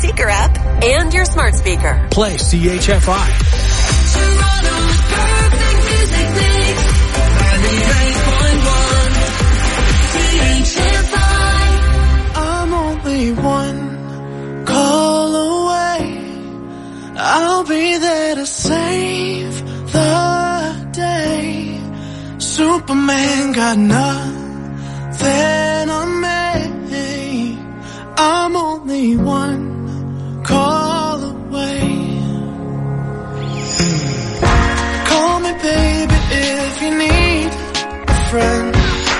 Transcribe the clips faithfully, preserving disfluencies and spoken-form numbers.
Seeker app and your smart speaker. Play C H F I. Toronto's perfect music mix. ninety-eight point one C H F I. I'm only one call away. I'll be there to save the day. Superman got nothing on me. I'm only one call away. Call me baby if you need a friend.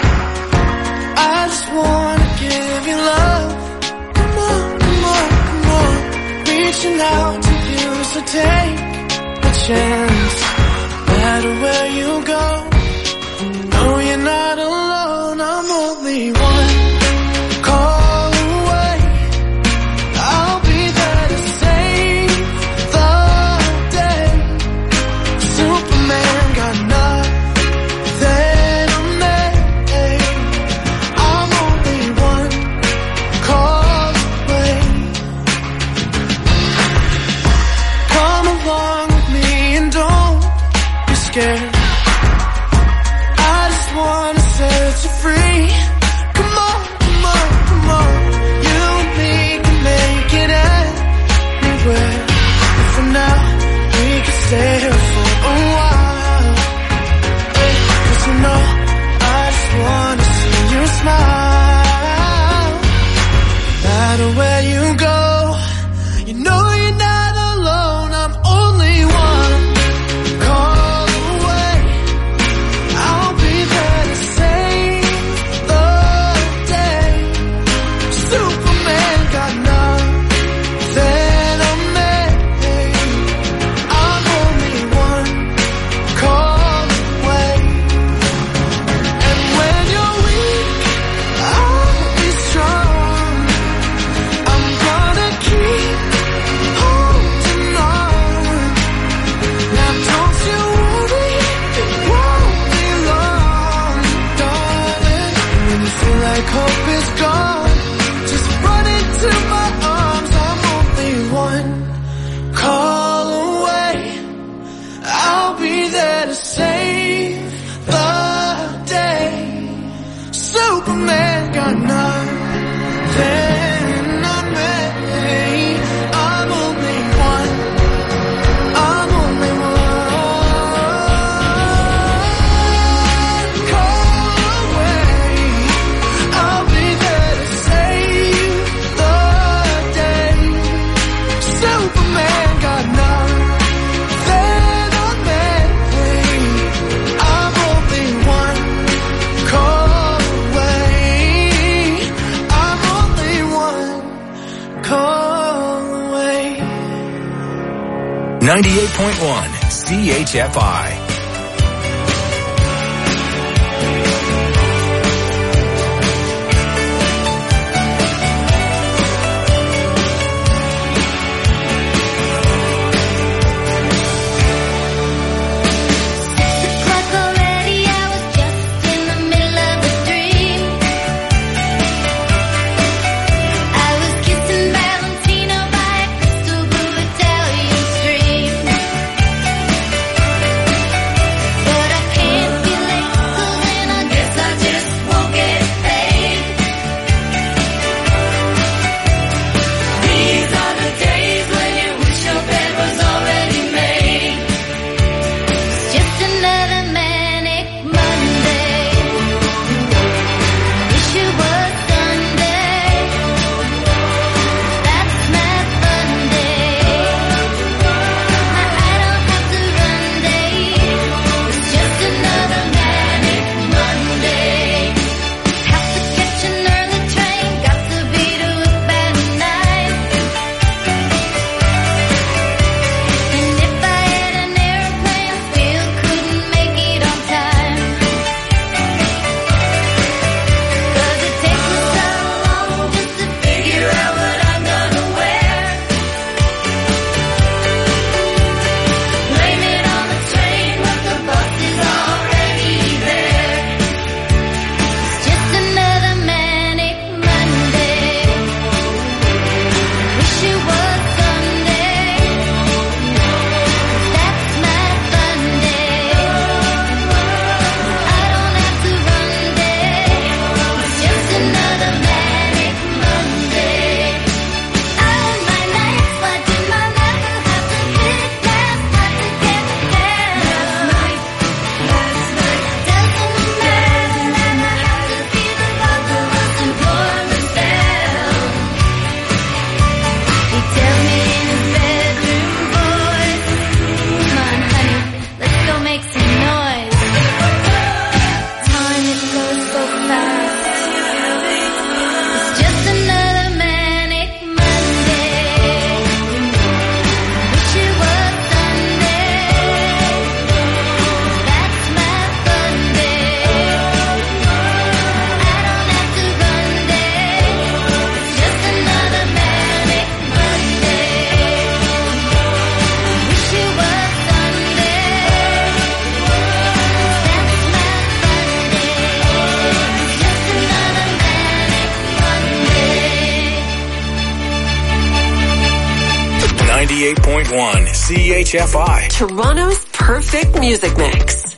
I just wanna give you love. Come on, come on, come on. Reaching out to you, so take a chance. No matter where you go, no, you're not alone. I'm only one call away. I'll be there to save the day. Superman got nothing on me. I'm only one call away. Come along with me and don't be scared. I just wanna set you free. Come on, come on, come on. You and me can make it anywhere. And for now, we can stay here for a while. Hey, 'cause you know, I just wanna see you smile. No matter where you go, you know you're not alone. I'm only one call away. I'll be there to save the day. Superman got nothing on me. I'm only one call away. And when you're weak, I'll be strong. I'm gonna keep holding on. Now don't you worry, it won't be long, darling. When you feel like hope is gone, just run into my arms. I'm only one call away. I'll be there to save the day. Superman got nothing on me. I'm only one. I'm only one call away. I'll be there to save the day. Superman got nothing on me. I'm only one call away. I'm only one call away. ninety-eight point one C H F I. Like already I was just in the middle of a dream. I was kissing Valentino by a crystal blue Italian stream. ninety-eight point one C H F I. Toronto's perfect music mix.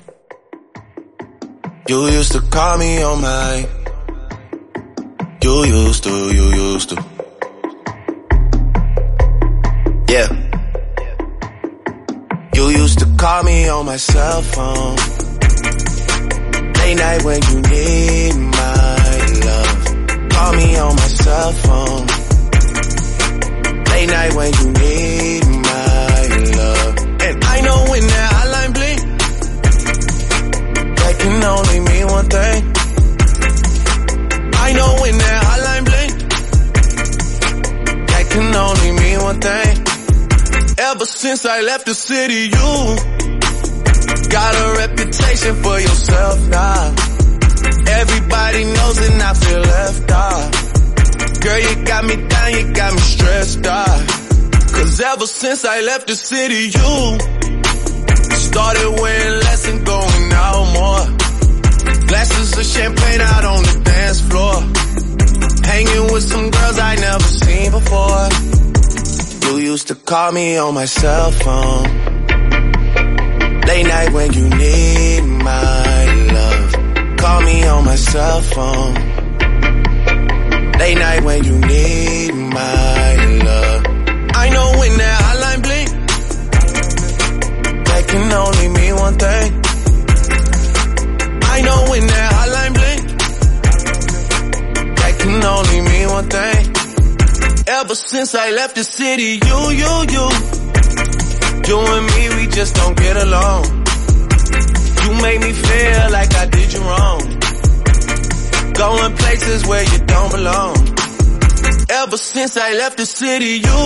You used to call me on my. You used to, you used to. Yeah. You used to call me on my cell phone. Late night when you need my love. Call me on my cell phone. Late night when you need my love. And I know when that hotline blink, that can only mean one thing. I know when that hotline blink, that can only mean one thing. Ever since I left the city, you got a reputation for yourself now. Everybody knows and I feel left out. Girl, you got me down, you got me stressed out. Cause ever since I left the city, you started wearing less and going out more. Glasses of champagne out on the dance floor. Hanging with some girls I never seen before. You used to call me on my cell phone. Late night when you need my love. Call me on my cell phone. Late night when you need my love. I know when that hotline blink, that can only mean one thing. I know when that hotline blink, that can only mean one thing. Ever since I left the city, you, you, you, you and me, we just don't get along. You made me feel like I did you wrong. Going places where you don't belong. Ever since I left the city, you,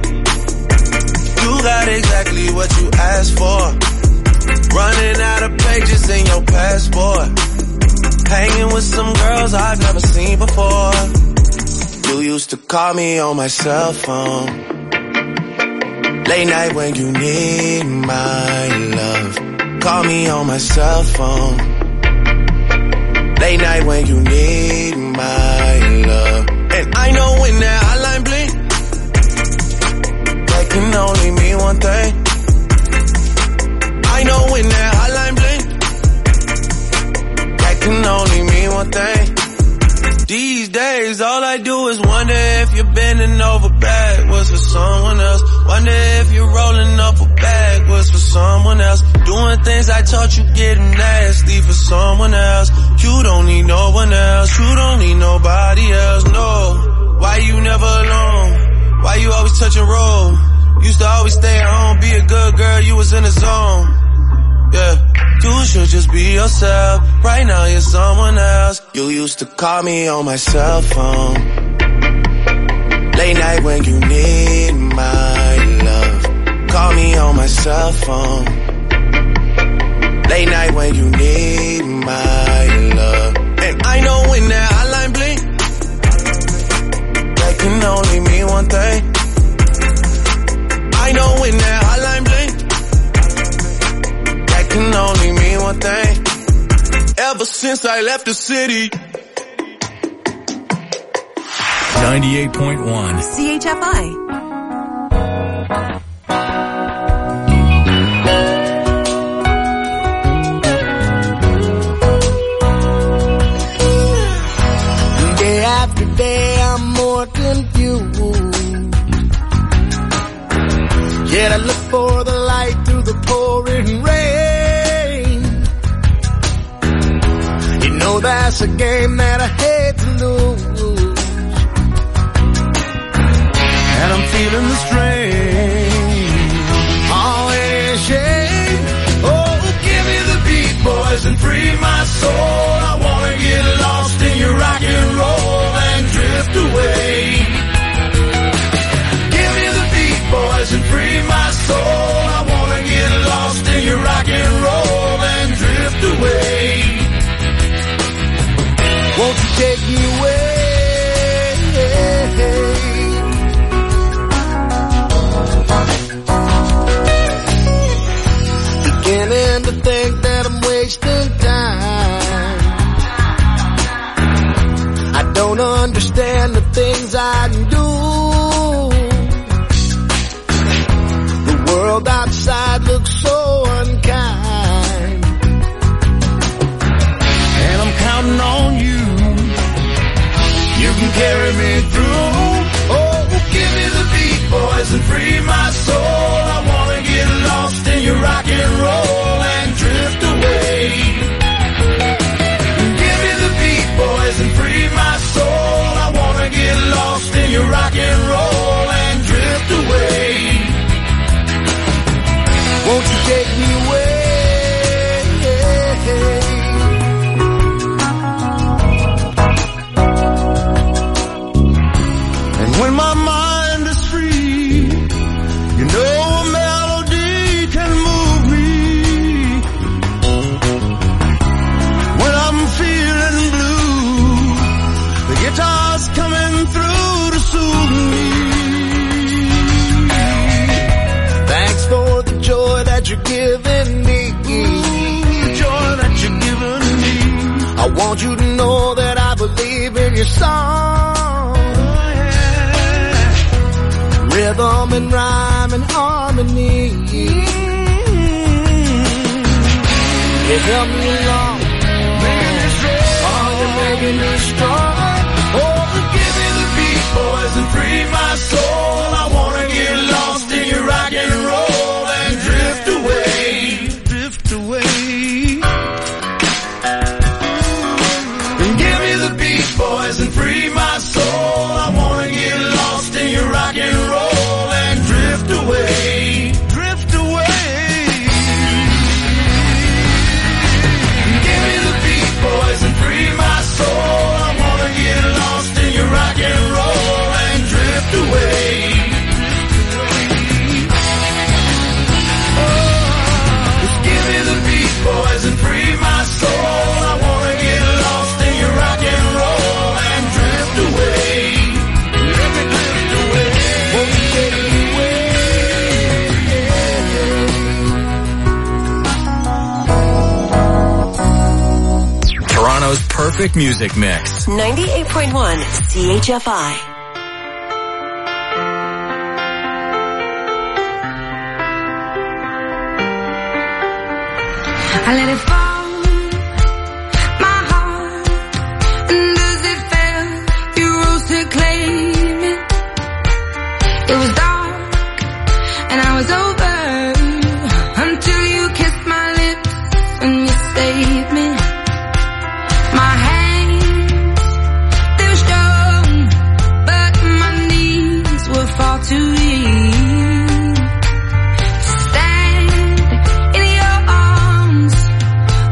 you got exactly what you asked for. Running out of pages in your passport. Hanging with some girls I've never seen before. You used to call me on my cell phone. Late night when you need my love. Call me on my cell phone. Late night when you need my love. And I know when that hotline blink, that can only mean one thing. I know when that hotline blink, that can only mean one thing. These days, all I do is wonder if you're bending over backwards for someone else. Wonder if you're rolling up a backwards for someone else. Doing things I taught you, getting nasty for someone else. You don't need no one else. You don't need nobody else, no. Why you never alone? Why you always touch and roll? Used to always stay at home, be a good girl, you was in the zone. Yeah. You should just be yourself. Right now you're someone else. You used to call me on my cell phone. Late night when you need my love. Call me on my cell phone. Late night when you need my love. And I know when that hotline blink, that can only mean one thing. I know when that hotline blink, can only mean one thing. Ever since I left the city. ninety-eight point one C H F I. Day after day I'm more confused. Yet I look for the light through the pouring rain. know that's a game that I hate to lose. And I'm feeling the strain. Oh, it ain't a shame. Oh, give me the beat, boys, and free my soul. I wanna get lost in your rock and roll and drift away. Give me the beat, boys, and free my soul. I wanna get lost in your rock and roll and drift away. Won't you take me away? Beginning to think that I'm wasting time. I don't understand the things I do. take me away? And when my mind is free, you know a melody can move me. When I'm feeling blue, the guitar's coming through to soothe me. Thanks for the joy that you're giving me. The joy that you're giving me. I want you to know that I believe in your song. Rhythm and rhyme and harmony. It helped me along. Oh, you're making me strong. Oh, give me the beat, boys, and free my soul. I wanna get lost in your rock and roll and drift away. Drift away. And give me the beat, boys, and free my soul. I wanna get lost in your rock and roll and drift away. Drift away. Give me the beat, boys, and free my soul. I wanna get lost in your rock and roll and drift away. Just give me the beat, boys, and free my soul. I wanna get lost in your rock and roll and drift away. Let me drift away. Won't you take me away? Toronto's perfect music mix. ninety-eight point one C H F I. I let it fall, my heart, and as it fell, you rose to claim it. It was dark, and I was over, until you kissed my lips, and you saved me. My hands, they were strong, but my knees were far too weak to stand in your arms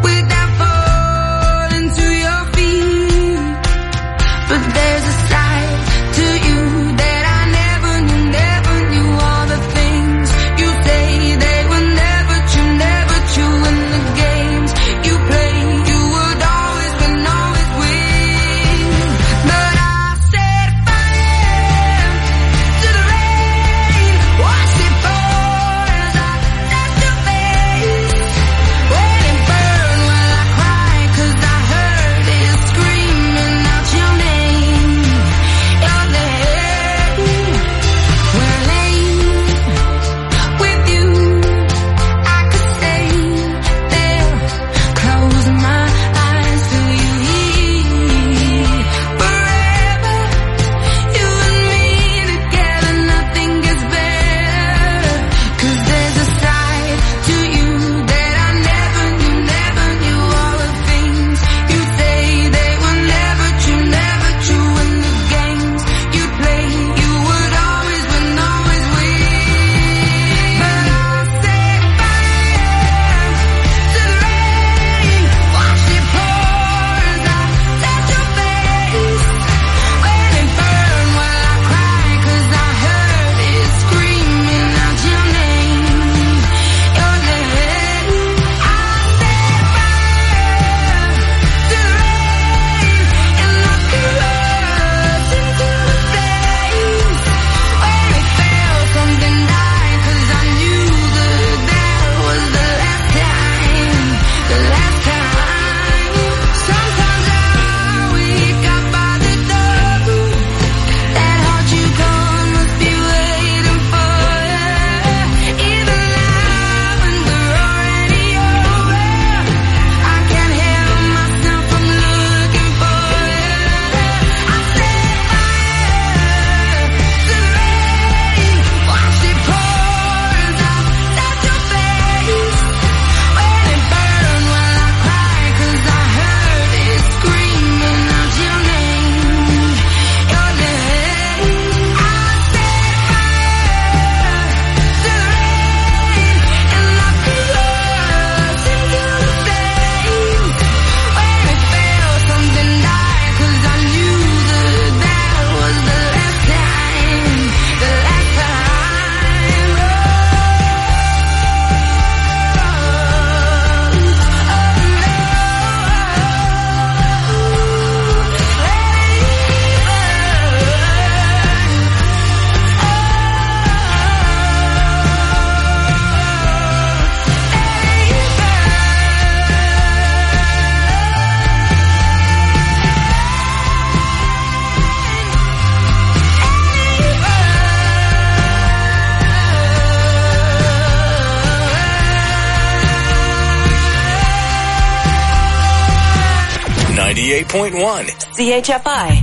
ninety-eight point one. C H F I.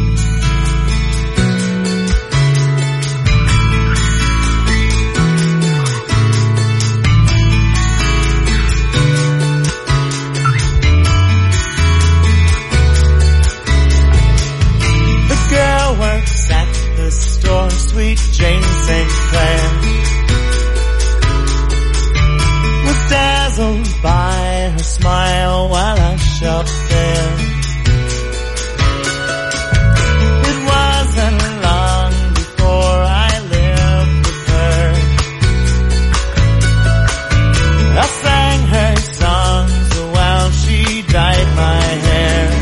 Works at the store, sweet Jane Saint Clair was dazzled by her smile while I shopped there. It wasn't long before I lived with her. I sang her songs while she dyed my hair.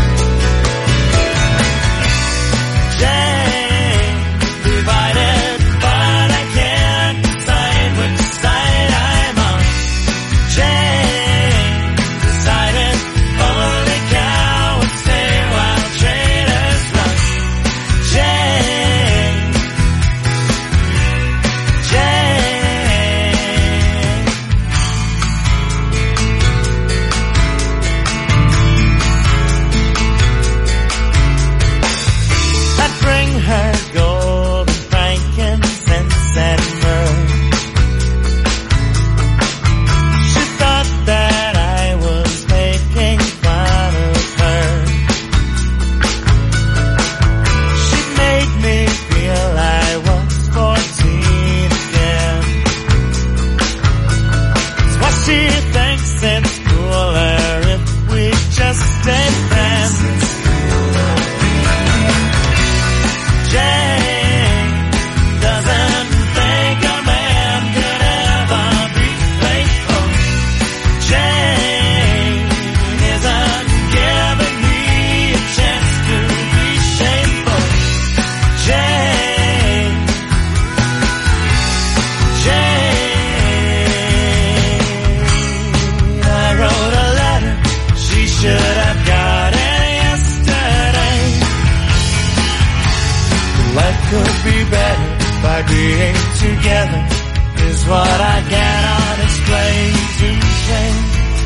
Being together is what I cannot explain to Jane.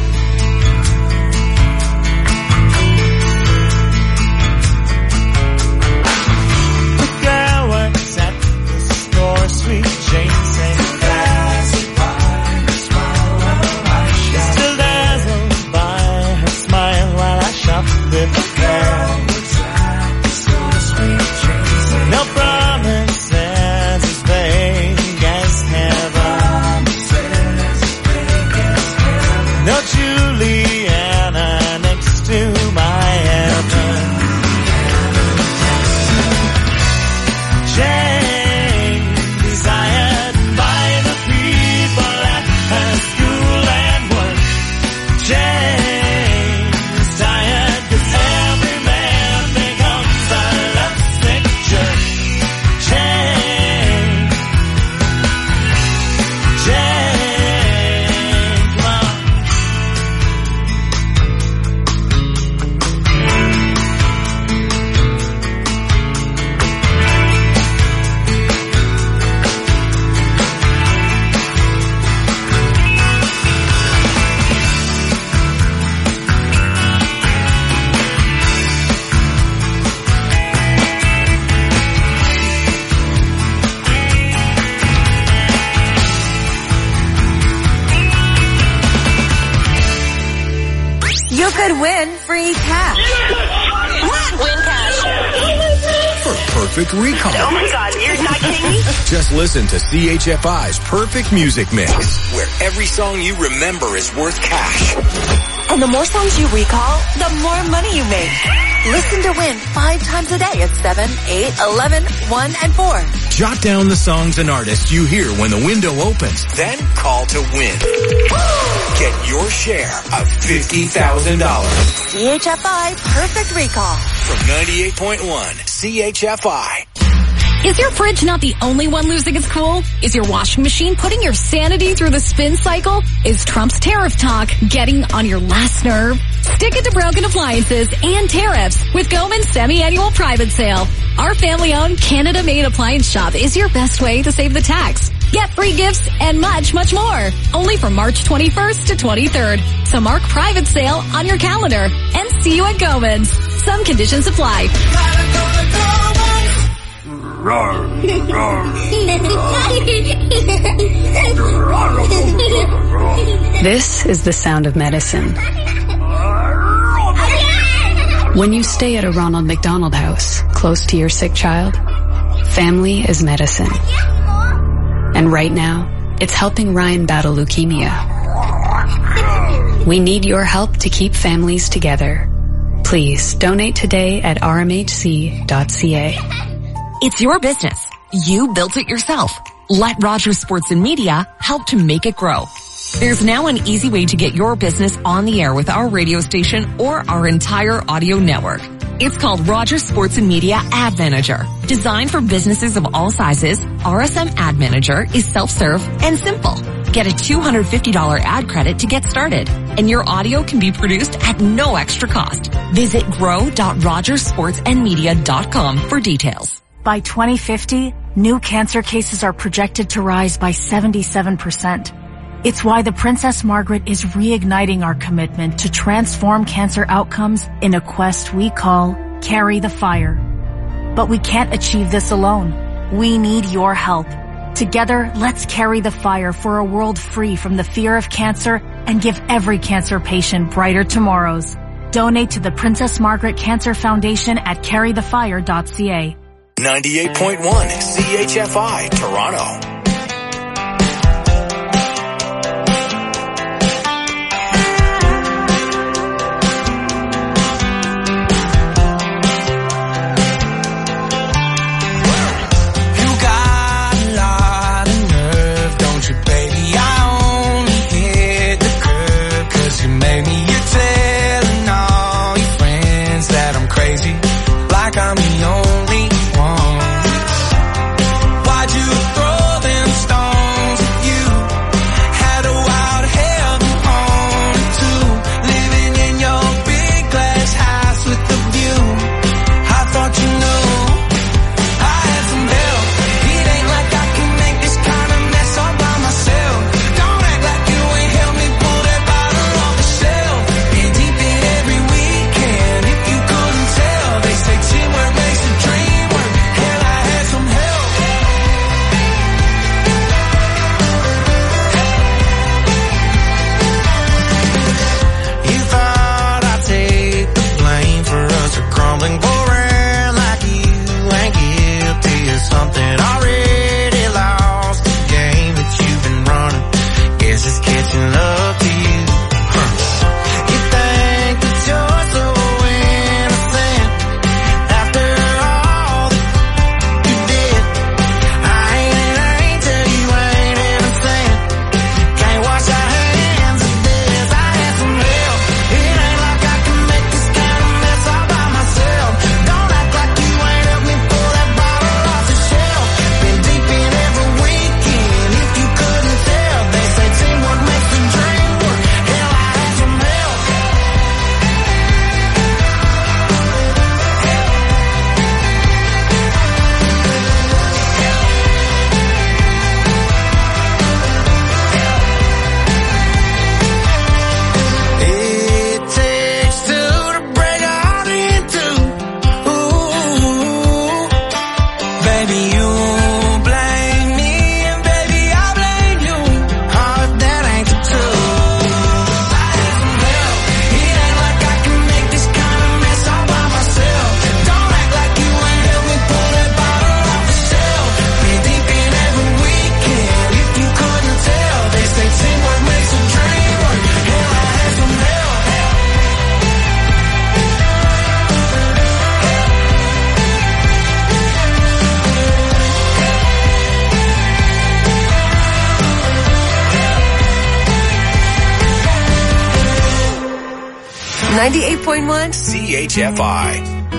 The girl works at the store, sweet Jane Saint Clair. Still dazzled by her smile while I shop with her. No promise no Juliana next to my heaven. Jane, desired by the people at her school and work. Jane, desired 'cause every man becomes a lovesick jerk. Jane, Jane, come on. You could win free cash. What? Win cash. For Perfect Recall. Oh my God, you're not kidding me? Just listen to C H F I's Perfect Music Mix, where every song you remember is worth cash. And the more songs you recall, the more money you make. Listen to win five times a day at seven, eight, eleven, one, and four. Jot down the songs and artists you hear when the window opens. Then call to win. Get your share of fifty thousand dollars. C H F I Perfect Recall. From ninety-eight point one C H F I. Is your fridge not the only one losing its cool? Is your washing machine putting your sanity through the spin cycle? Is Trump's tariff talk getting on your last nerve? Stick it to broken appliances and tariffs with Goldman's semi-annual private sale. Our family-owned, Canada-made appliance shop is your best way to save the tax. Get free gifts and much, much more. Only from March twenty-first to twenty-third. So mark private sale on your calendar and see you at Goman's. Some conditions apply. This is the sound of medicine. When you stay at a Ronald McDonald House close to your sick child, family is medicine. And right now, it's helping Ryan battle leukemia. We need your help to keep families together. Please donate today at r m h c dot c a. It's your business. You built it yourself. Let Rogers Sports and Media help to make it grow. There's now an easy way to get your business on the air with our radio station or our entire audio network. It's called Rogers Sports and Media Ad Manager. Designed for businesses of all sizes, R S M Ad Manager is self-serve and simple. Get a two hundred fifty dollars ad credit to get started, and your audio can be produced at no extra cost. Visit grow dot rogers sports and media dot com for details. By twenty fifty, new cancer cases are projected to rise by seventy-seven percent. It's why the Princess Margaret is reigniting our commitment to transform cancer outcomes in a quest we call Carry the Fire. But we can't achieve this alone. We need your help. Together, let's carry the fire for a world free from the fear of cancer and give every cancer patient brighter tomorrows. Donate to the Princess Margaret Cancer Foundation at carry the fire dot c a. ninety-eight point one C H F I, Toronto. I'm the only one. Why'd you throw them stones at you? Had a wild hell you wanted to. Living in your big glass house with the view. I thought you knew I had some help. It ain't like I can make this kind of mess all by myself. Don't act like you ain't helped me pull that bottle off the shelf. Been deep in every weekend. If you couldn't tell, they say teamwork makes the dream work. Hell, I had some help. You thought I'd take the blame for us a crumbling around like you ain't guilty of something already lost. The game that you've been running, guess it's catching up to you. Huh. You think that you're so innocent after all that you did. I ain't an angel, you ain't innocent. Can't wash our hands of this. I had some help. It ain't like I can make this kind of mess all by myself. Don't act like you ain't helped me pull that bottle off the shelf. Been deep in every weekend. If you couldn't tell, they say teamwork makes the dream work. Hell, I had some help. It takes two to break a heart in two. Ooh, baby, you blame me, and baby, I blame you. Oh, that ain't the truth. I had some help. It ain't like I can make this kind of mess all by myself. Don't act like you ain't helped me pull that bottle off the shelf. Been deep in every weekend. If you couldn't tell, they say teamwork makes a dream work. Hell, I had some help. ninety-eight point one C H F I.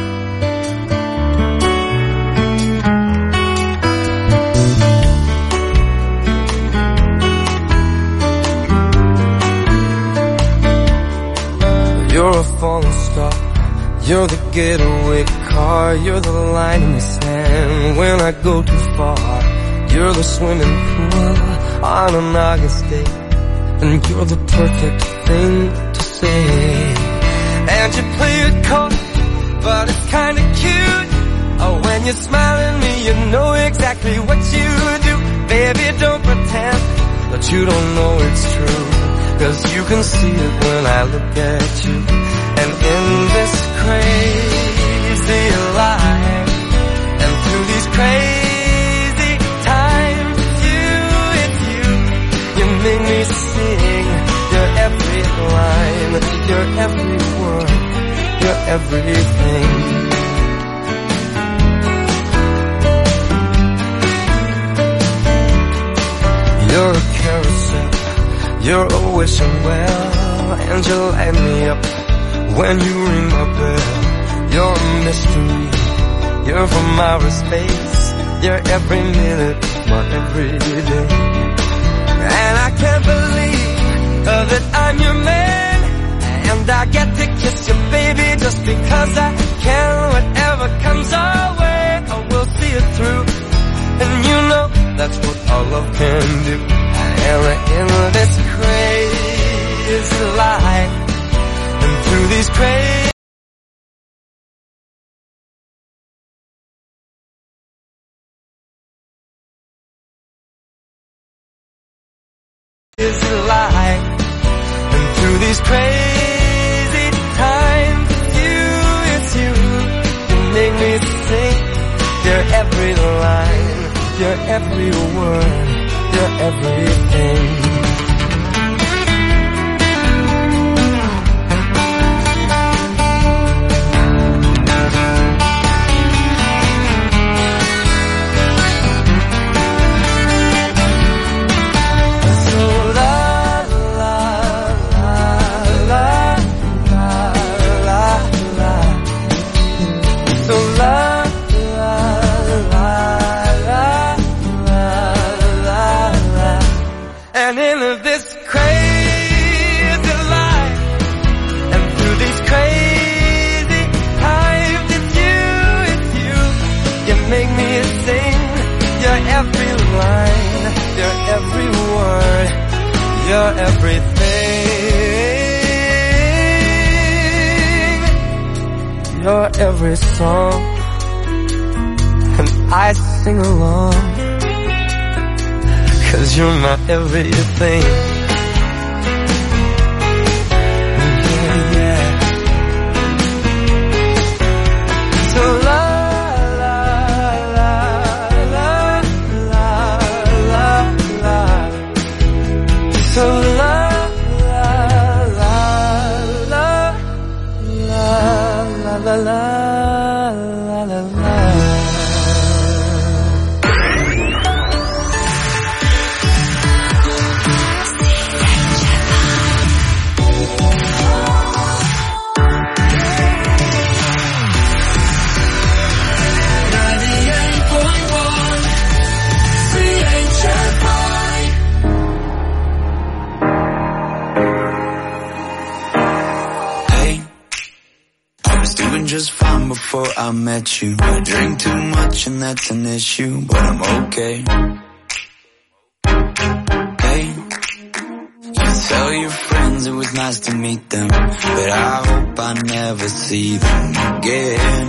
You're a falling star. You're the getaway car. You're the line in the sand when I go too far. You're the swimming pool on an August day, and you're the perfect thing to say. And you play it cold, but it's kinda cute. Oh, when you smile at me, you know exactly what you do. Baby, don't pretend that you don't know it's true, 'cause you can see it when I look at you. And in this crazy life, and through these crazy times, it's you, it's you. You make me sing your every line, your every word, your everything. You're a carousel, you're always somewhere, and you light me up when you ring my bell. You're a mystery, you're from outer space, you're every minute, my everyday. And I can't believe uh, that I'm your man, and I get to kiss you, baby, just because I can. Whatever comes our way, I will see it through, and you know that's what our love can do. And in this crazy life, and through these crazy life, and through these crazy times, it's you, it's you. You make me sing your every line, your every word, your everything. You're everything. You're every song, and I sing along, 'cause you're my everything. Yeah, yeah. So la la la la la la la. So la la la la la la la la la la. Just fine before I met you. I drink too much and that's an issue, but I'm okay. Hey, you tell your friends it was nice to meet them, but I hope I never see them again.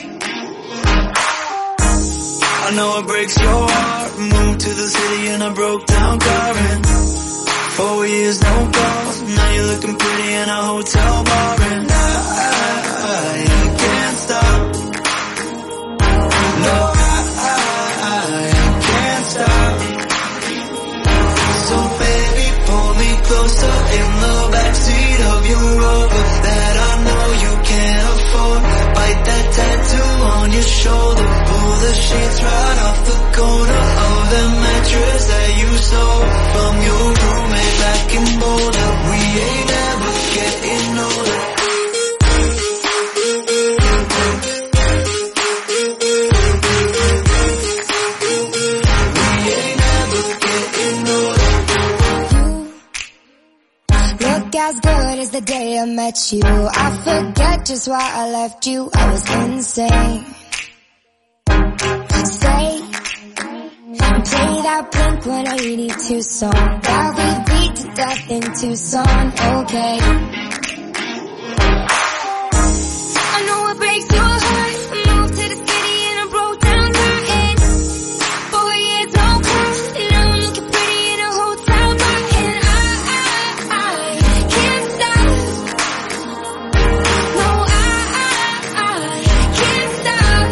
I know it breaks your heart. Moved to the city and I broke down crying. Four years, no calls. Now you're looking pretty in a hotel bar, and I, I can't stop. No, I, I can't stop. So baby, pull me closer in the backseat of your Rover that I know you can't afford. Bite that tattoo on your shoulder. Pull the sheets right off the corner of the mattress that you stole from your roommate back in Boulder. We ain't ever getting older. As good as the day I met you, I forget just why I left you. I was insane. Stay and play that Blink one eighty-two song that we beat to death in Tucson, okay. I know it breaks your heart. I moved to the city and I broke down crying. Four years no call, and now I'm looking pretty in a hotel bar. And I, I, I can't stop. No, I, I, I can't stop.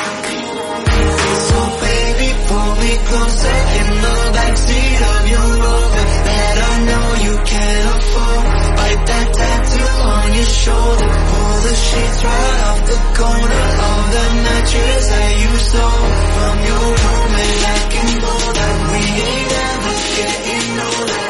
So baby, pull me closer in the backseat of your Rover that I know you can't afford. Bite that tattoo on your shoulder. Pull the sheets right off the corner of the mattress that you stole from your roommate back in Boulder. We ain't ever getting older.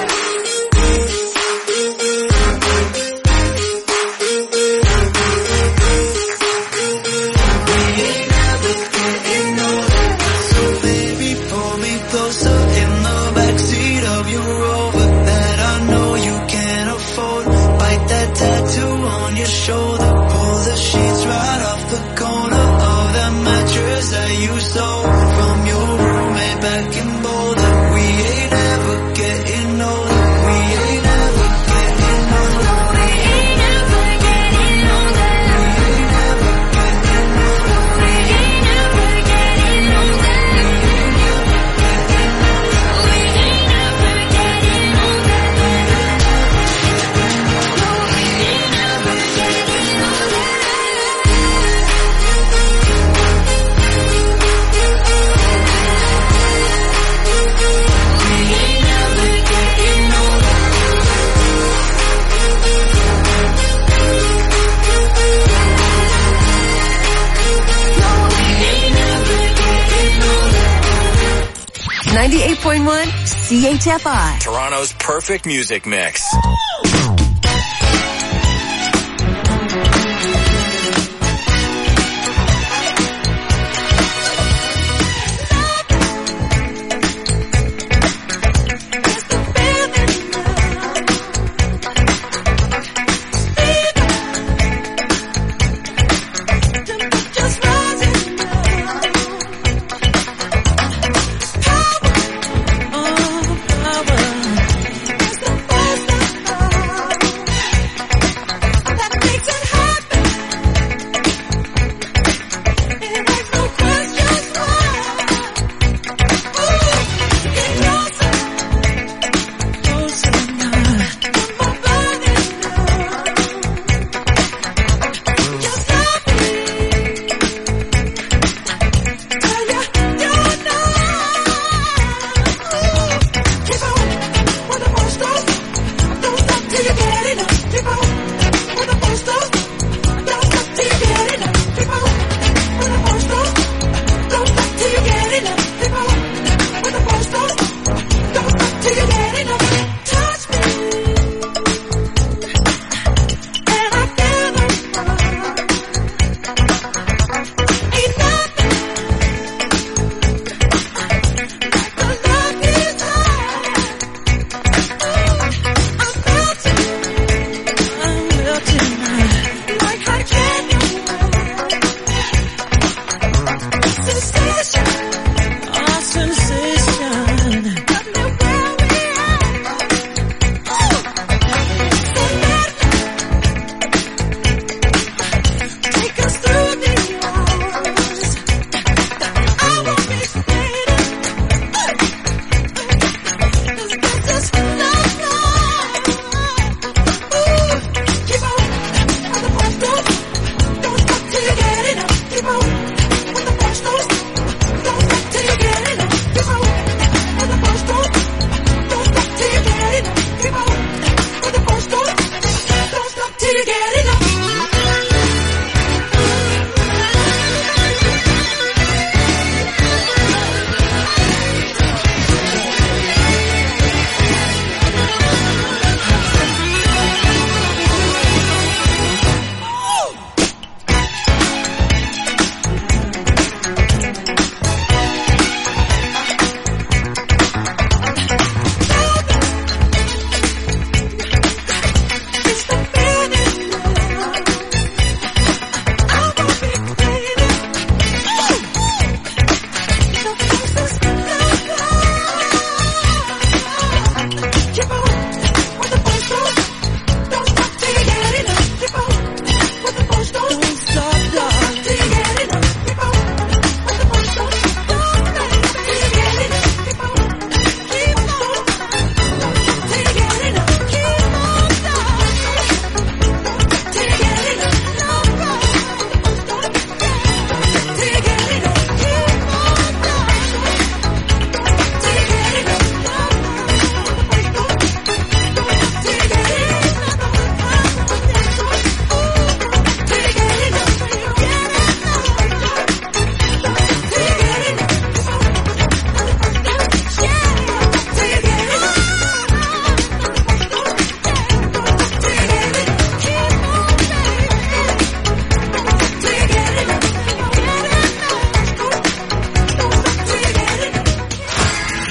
We ain't ever getting older. So baby, pull me closer in the backseat of your Rover that I know you can't afford. Bite that tattoo on your shoulder. Pull the sheets right off the corner of that mattress that you stole from your roommate back in Boulder. We ain't ever getting older. We ain't ever getting older. We ain't ever getting older. We ain't ever getting older. We ain't ever getting older. We ain't ever getting older. We ain't ever getting older. ninety-eight point one C H F I. Toronto's perfect music mix. Oh, power. It's the first of all.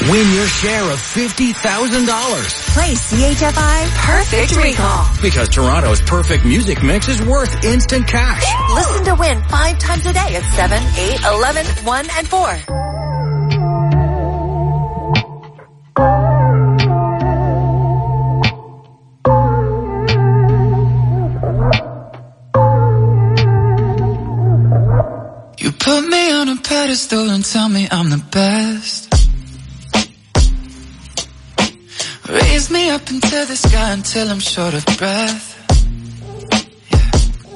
Win your share of fifty thousand dollars. Play C H F I Perfect Recall. Because Toronto's perfect music mix is worth instant cash. Listen to win five times a day at seven, eight, eleven, one, and four. You put me on a pedestal and tell me I'm the best. Raise me up into the sky until I'm short of breath. Yeah.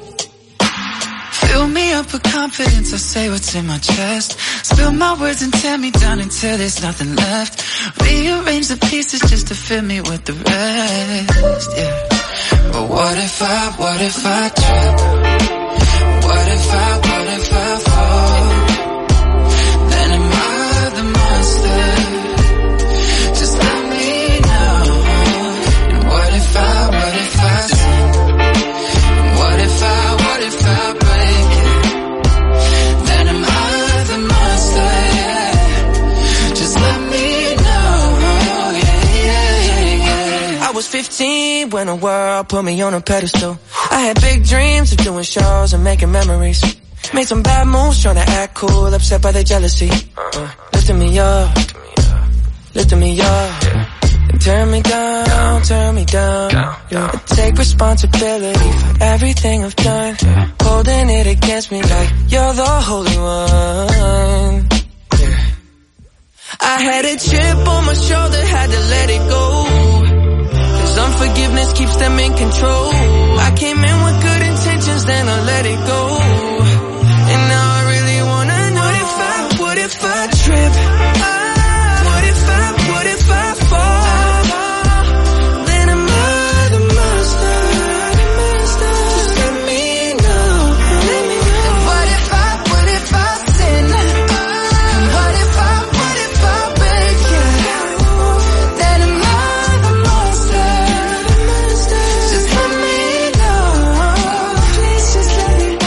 Fill me up with confidence, I say what's in my chest. Spill my words and tear me down until there's nothing left. Rearrange the pieces just to fill me with the rest. Yeah. But what if I, what if I trip? What if I, what if I fall? Then am I the monster? Just let me know. And what if I, what if I sin? And what if I, what if I break it? Then am I the monster? Yeah. Just let me know. Yeah, yeah, yeah, yeah. I was fifteen when the world put me on a pedestal. I had big dreams of doing shows and making memories. Made some bad moves trying to act cool, upset by their jealousy. Uh, lifting me up, lifting me up. And turn me down, turn me down. Yeah. I take responsibility for everything I've done. Holding it against me like you're the holy one. Yeah. I had a chip on my shoulder, had to let it go. Cause unforgiveness keeps them in control. I came in with good intentions, then I let it go. And now I really wanna know, what if I, what if I trip? What if I, what if I fall? Then am I the monster? Just let me know. And what if I, what if I sin? And what if I, what if I break it? Then am I the monster? Just let me know. Please just let me know.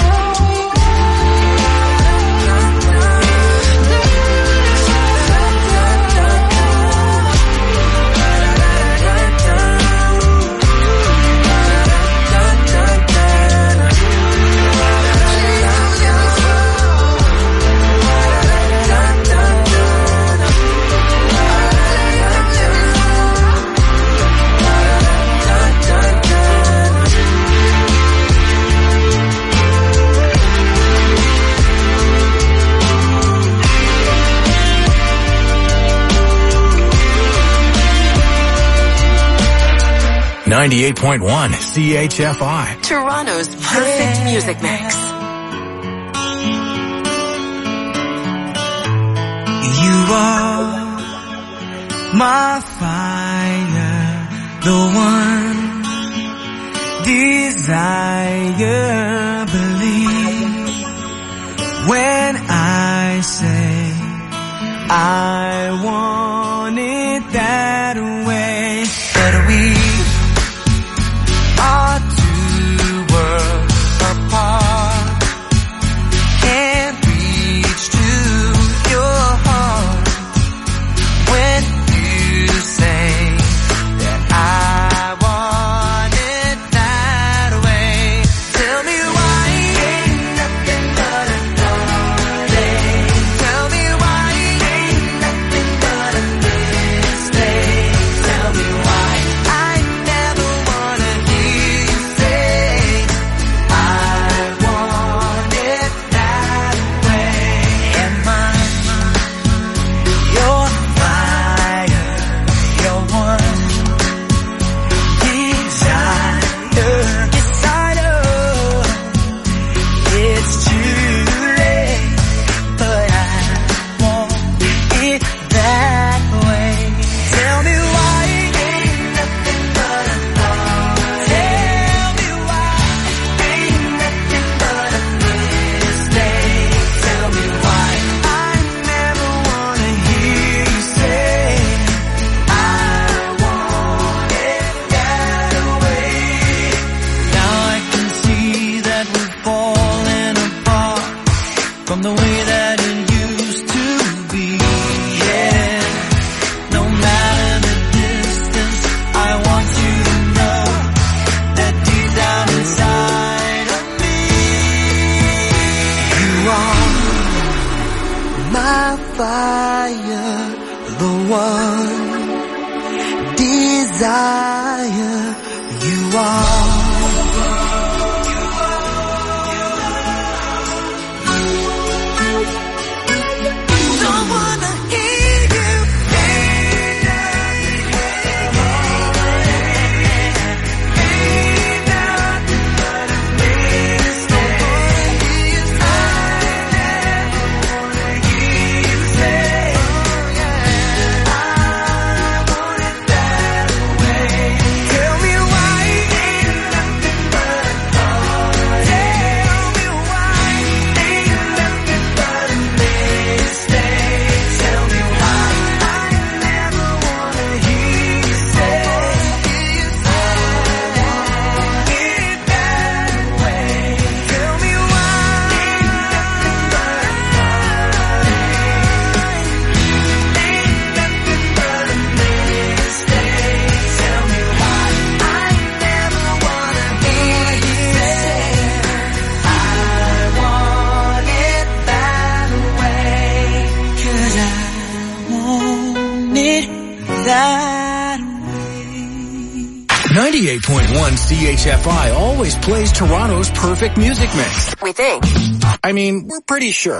ninety-eight point one C H F I. Toronto's perfect music mix. You are my fire, the one desire. Believe when I say I want it that way. But we are two worlds apart. Can't reach to your heart when you say that I want it that way. Tell me why ain't nothing but a darling. Tell me why ain't nothing but a ninety-eight point one C H F I always plays Toronto's perfect music mix. We think. I mean, we're pretty sure.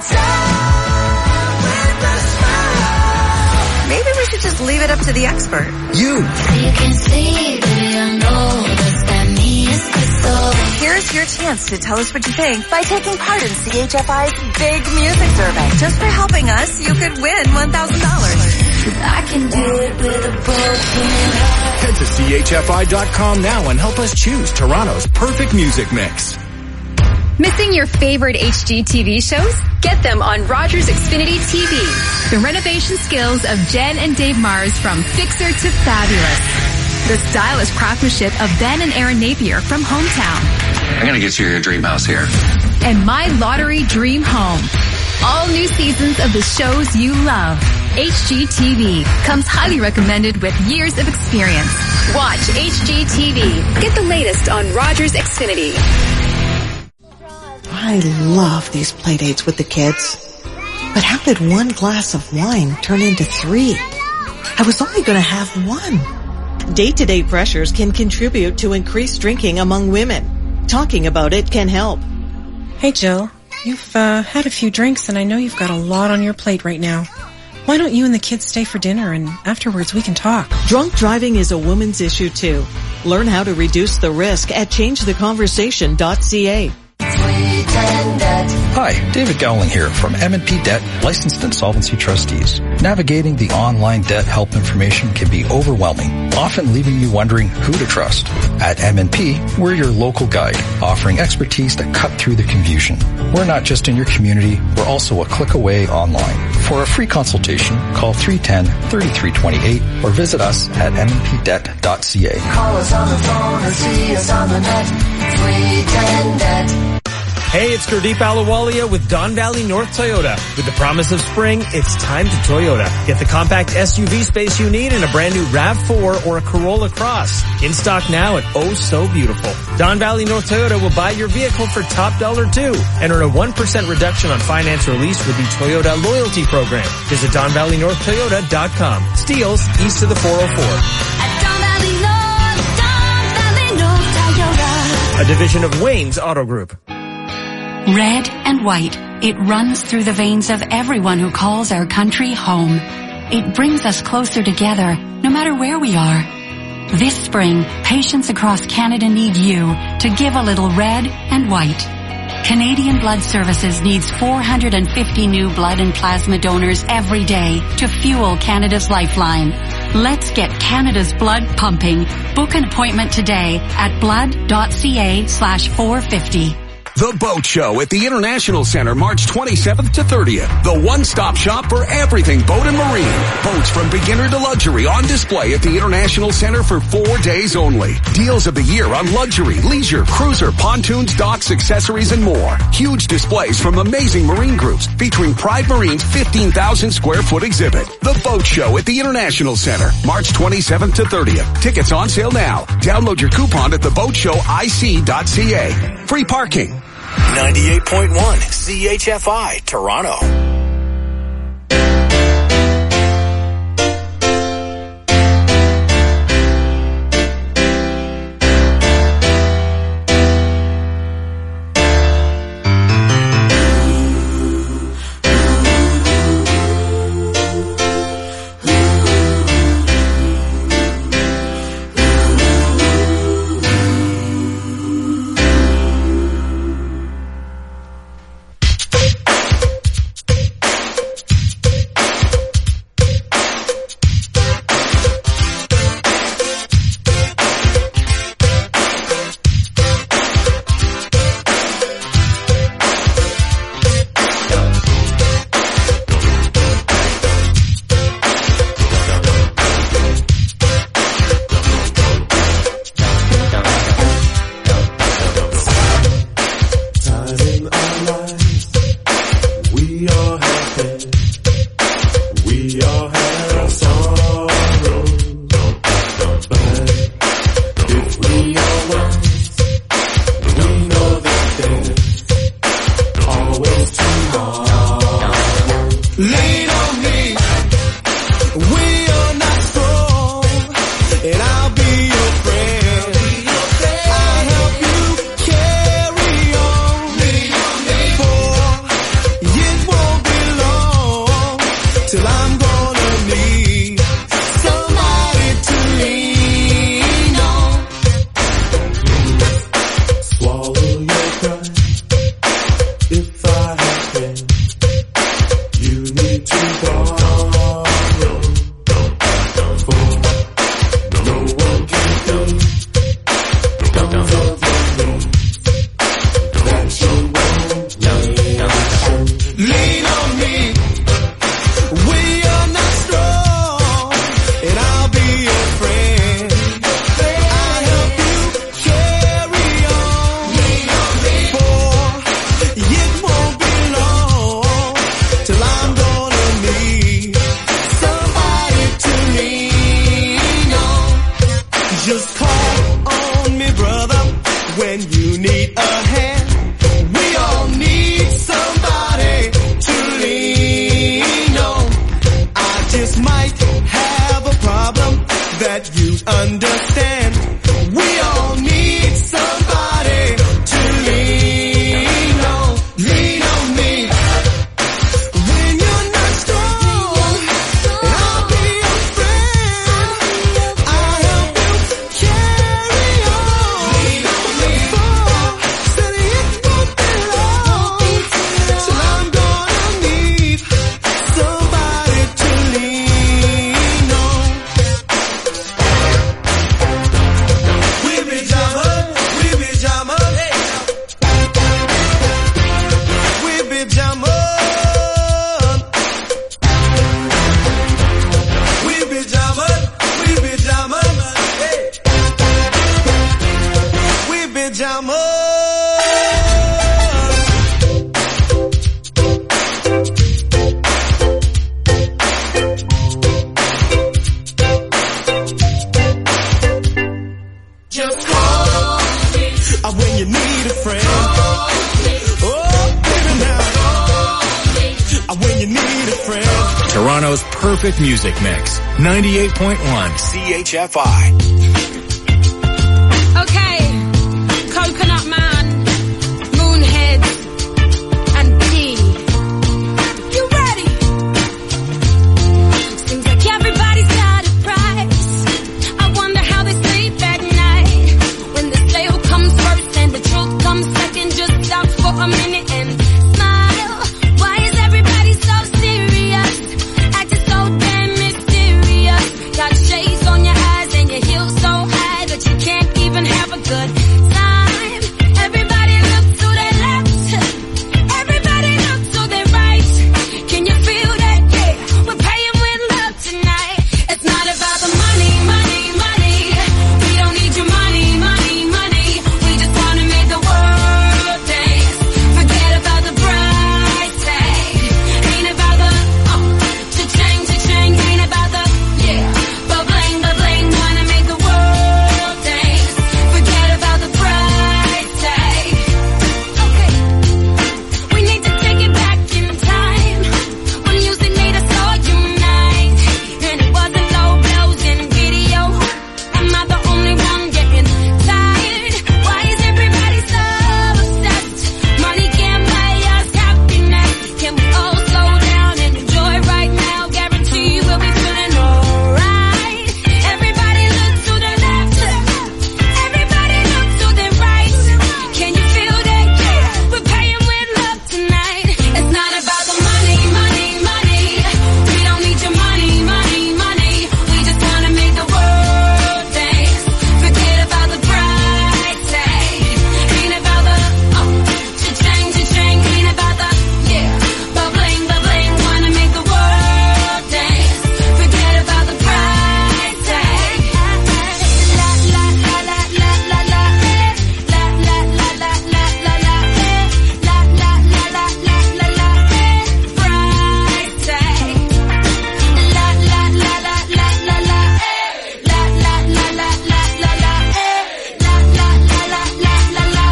Maybe we should just leave it up to the expert. You. You can see that I know that means it's Here's your chance to tell us what you think by taking part in C H F I's Big Music Survey. Just for helping us, you could win one thousand dollars. I can do it with a broken heart. Head to C H F I dot com now and help us choose Toronto's perfect music mix. Missing your favorite H G T V shows? Get them on Rogers Xfinity T V. The renovation skills of Jen and Dave Mars from Fixer to Fabulous. The stylish craftsmanship of Ben and Aaron Napier from Hometown. I'm gonna get you your dream house here. And My Lottery Dream Home. All new seasons of the shows you love. H G T V comes highly recommended with years of experience. Watch H G T V. Get the latest on Rogers Xfinity. I love these play dates with the kids. But how did one glass of wine turn into three? I was only going to have one. Day-to-day pressures can contribute to increased drinking among women. Talking about it can help. Hey, Jill. You've uh, had a few drinks and I know you've got a lot on your plate right now. Why don't you and the kids stay for dinner and afterwards we can talk? Drunk driving is a woman's issue too. Learn how to reduce the risk at change the conversation dot c a. Hi, David Gowling here from M and P Debt, licensed insolvency trustees. Navigating the online debt help information can be overwhelming, often leaving you wondering who to trust. At M and P, we're your local guide, offering expertise that cut through the confusion. We're not just in your community, we're also a click away online. For a free consultation, call three one zero, three three two eight or visit us at m and p debt dot c a. Call us on the phone or see us on the net. three ten debt. Hey, it's Gurdeep Ahluwalia with Don Valley North Toyota. With the promise of spring, it's time to Toyota. Get the compact S U V space you need in a brand new RAV four or a Corolla Cross. In stock now at oh so beautiful. Don Valley North Toyota will buy your vehicle for top dollar too and earn a one percent reduction on finance or lease with the Toyota Loyalty Program. Visit don valley north toyota dot com. Steeles east of the four oh four. At Don Valley North, Don Valley North Toyota. A division of Wayne's Auto Group. Red and white, it runs through the veins of everyone who calls our country home. It brings us closer together, no matter where we are. This spring, patients across Canada need you to give a little red and white. Canadian Blood Services needs four hundred fifty new blood and plasma donors every day to fuel Canada's lifeline. Let's get Canada's blood pumping. Book an appointment today at blood dot c a slash four fifty. The Boat Show at the International Center, March twenty-seventh to thirtieth. The one-stop shop for everything boat and marine. Boats from beginner to luxury on display at the International Center for four days only. Deals of the year on luxury, leisure, cruiser, pontoons, docks, accessories, and more. Huge displays from amazing marine groups featuring Pride Marine's fifteen thousand square foot exhibit. The Boat Show at the International Center, March twenty-seventh to thirtieth. Tickets on sale now. Download your coupon at the boat show i c dot c a. Free parking. ninety-eight point one C H F I, Toronto. when you need a hand. We all need somebody to lean on. I just might have a problem that you understand. We all need somebody to lean on. Lean on me. When you're not strong, I'll be your friend. I'll help you carry on. Lean on me. Said it won't be long till I'm gonna need somebody to lean on. We be jamming, we be jamming, we be jamming, we be jamming, we be jamming, we be jamming. Just call me uh, when you need a friend. Oh, baby, now. Uh, when you need a friend. Toronto's perfect music mix. ninety-eight point one C H F I. Okay, Coconut Man, Moonhead, and P. You ready? Seems like everybody's got a price. I wonder how they sleep at night. When the sale comes first and the truth comes second, just stop for a minute and smile. Why is everybody so serious? Acting so damn mysterious. Got shades on your eyes and your heels so high that you can't even have a good time. Everybody look to their left. Everybody look to their right. Can you feel that? Yeah, we're paying with love tonight. It's not about the money, money, money. We don't need your money, money, money. We just wanna make the world dance. Forget about the price tag. Ain't about the uh, cha-ching, cha-ching. Ain't about the yeah, ba-bling, ba-bling. Wanna make the world dance. Forget about the price tag. Okay, we need to take it back in time when music made us all unite, and it wasn't low blows in video. Am I the only one getting tired? Why is everybody so obsessed? Money can't buy us happiness. Can we all slow down and enjoy right now? Guarantee we'll be feeling alright. Everybody look to the left. Everybody look to the right. Can you feel that? Yeah, we're paying with love tonight. It's not about the money, money, money. We don't need your money, money, money. We just wanna make the world dance. Forget about the price tag. Ain't about the uh, cha-ching, cha-ching. Ain't about the yeah, ba-bling, ba-bling. Wanna make the world dance. Forget about the price tag. La la la la la la la. La la la la la la la. La la la la la la la. Price tag. La la la la la la la. La la la la la la la. La la la la la la la.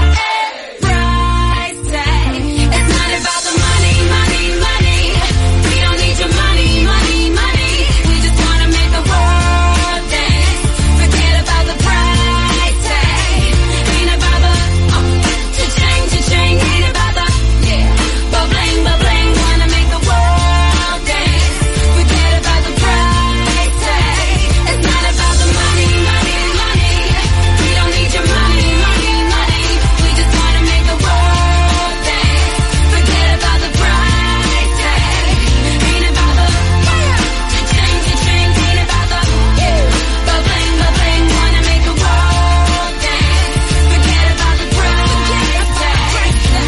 Price tag. It's not about the money, money, money. We don't need your money, money, money. We just wanna make the world dance. Forget about the price tag. Ain't about the uh, cha-ching, cha-ching. Ain't about the yeah, ba-bling, ba-bling. Wanna make the world dance. Forget about the price tag. It's not about the money, money, money. We don't need your money, money, money. We just wanna make the world dance. Forget about the price tag. Ain't about the cha-ching, cha-ching. Ain't about the yeah, ba-bling, ba-bling. Wanna make the world dance. Forget about the price tag.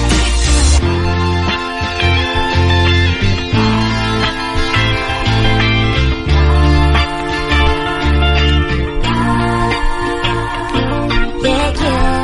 Yeah,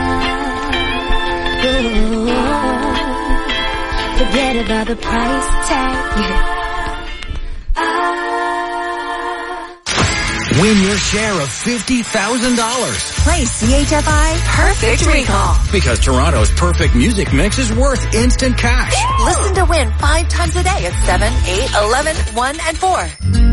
yeah. Ooh, forget about the price tag. Win your share of fifty thousand dollars. Play C H F I Perfect Recall. Because Toronto's perfect music mix is worth instant cash. Listen to win five times a day at seven, eight, eleven, one, and four.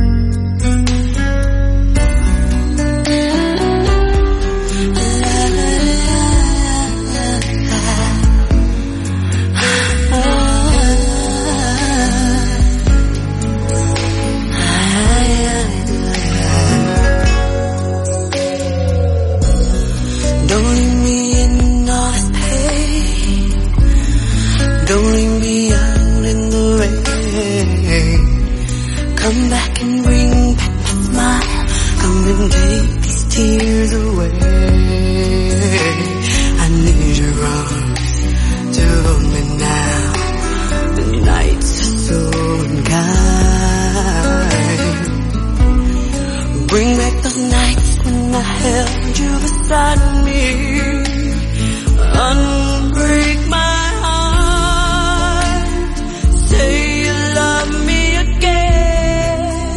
Don't leave me in all this pain. Don't leave me out in the rain. Come back and bring back my smile. Come and take these tears away. I need your arms to hold me now. The nights are so unkind. Bring back those nights when I held you beside me. Unbreak my heart. Say you love me again.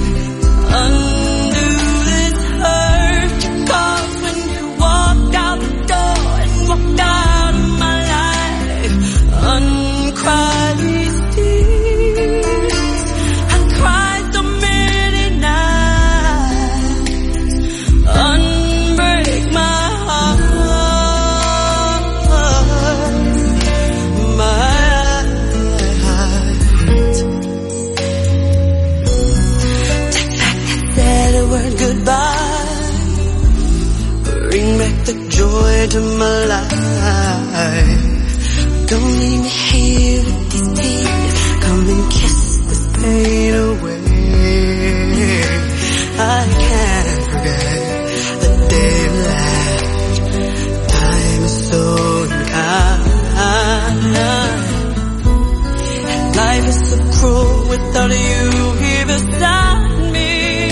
Undo this hurt you caused when you walked out the door and walked out of my life. Uncry these tears. I cried so many nights. Unbreak my heart, my heart. Take back that sad word goodbye. Bring back the joy to my life. Don't leave me here with these tears. Come and kiss this pain away. I can't forget the day we left. Time is so unkind. And life is so cruel without you here beside me.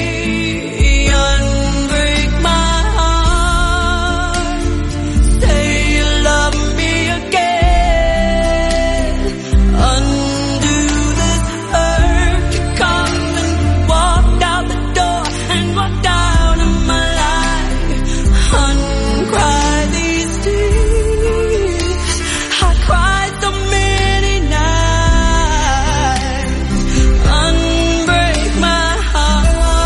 Unbreak my heart. Say you love me again. Undo this hurt you caused when you walked out the door and walked out of my life. Uncry these tears. I cried so many nights. Unbreak my heart.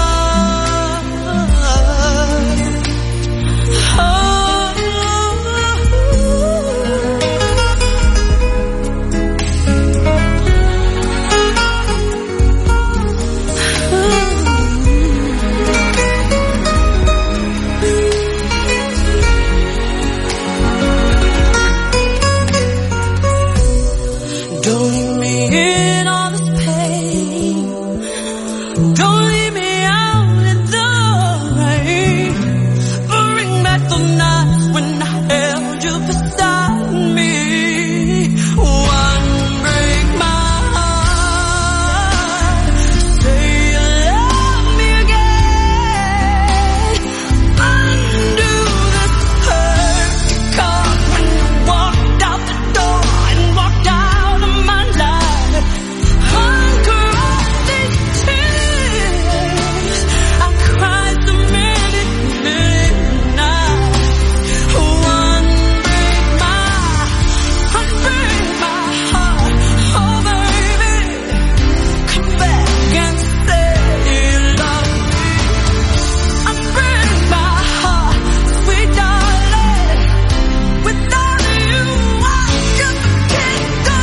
Don't leave me in all this pain. Don't leave me out in the rain. Bring back the nights when I held you beside me. One break my heart. Say you love me again. Undo this hurt you caused when you walked out the door and walked out of my life. Uncry these tears. I cried so many, many nights. One break my, unbreak my heart. Oh baby, come back and say you love me. Unbreak my heart, sweet darling. Without you, I just can't go.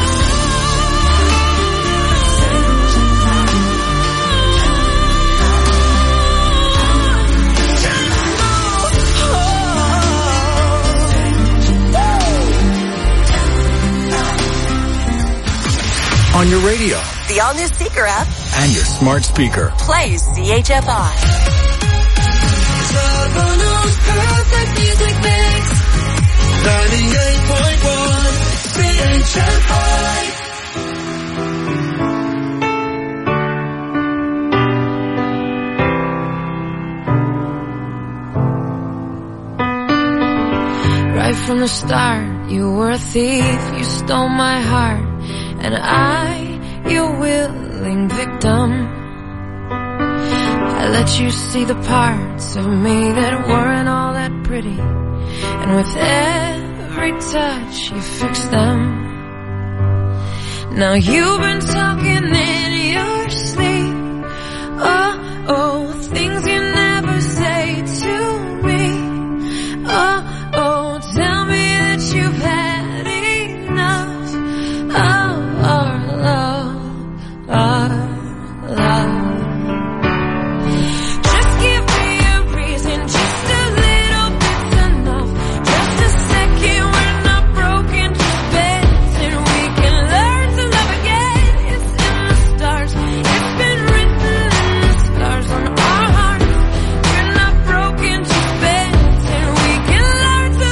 On your radio The all-new Seeker app. and your smart speaker. Play C H F I. Toronto's perfect music mix. ninety-eight point one C H F I. Right from the start, you were a thief, you stole my heart, and I, your willing victim. I I let you see the parts of me that weren't all that pretty, and with every touch you fixed them. Now you've been talking in your sleep. Oh, oh,